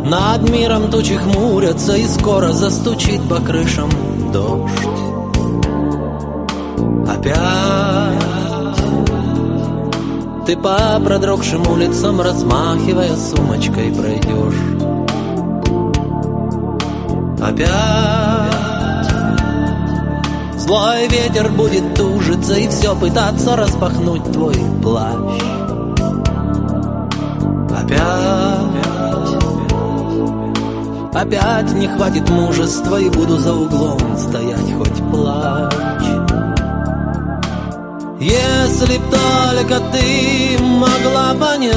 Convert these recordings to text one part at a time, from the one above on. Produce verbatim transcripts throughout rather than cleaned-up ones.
Над миром тучи хмурятся, и скоро застучит по крышам дождь. Опять ты по продрогшим улицам, размахивая сумочкой, пройдешь. Опять злой ветер будет тужиться и все пытаться распахнуть твой плащ. Опять Опять не хватит мужества, и буду за углом стоять, хоть плачь. Если б только ты могла понять,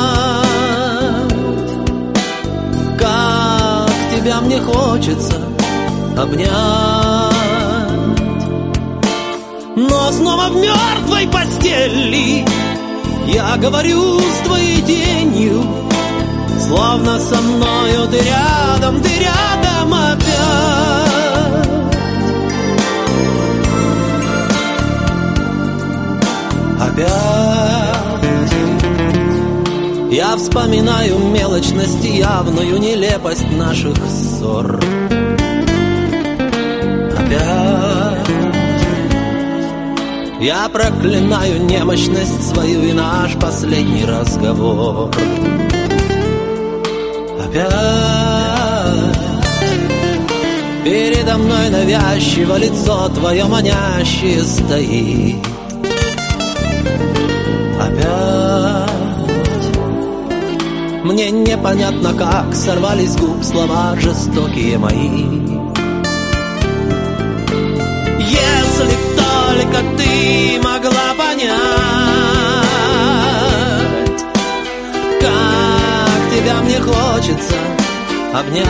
как тебя мне хочется обнять. Но снова в мертвой постели я говорю с твоей тенью, словно со мною ты рядом, ты рядом опять. Опять я вспоминаю мелочность и явную нелепость наших ссор. Опять я проклинаю немощность свою и наш последний разговор. Опять передо мной навязчиво лицо твое манящее стоит. Опять мне непонятно, как сорвались с губ слова жестокие мои. Если б только ты могла понять, как тебя мне хочется обнять.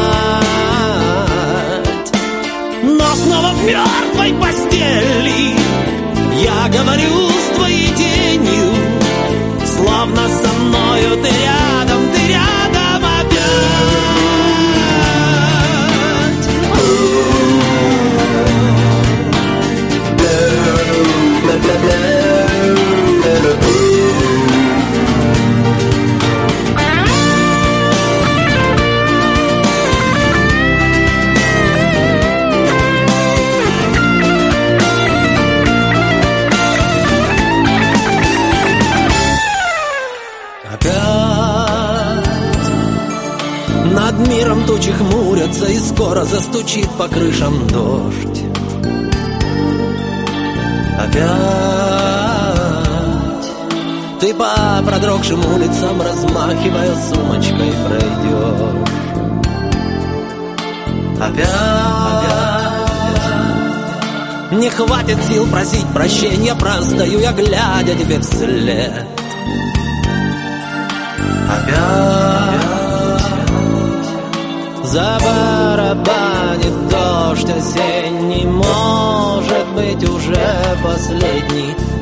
Но снова в мертвой постели я говорю с твоей тенью, словно со мною ты рядом, ты рядом опять. Над миром тучи хмурятся, и скоро застучит по крышам дождь. Опять ты по продрогшим улицам, размахивая сумочкой, пройдешь. Опять не хватит сил просить прощения, простою я, глядя тебе вслед. Опять забарабанит дождь осенний, может быть, уже последний.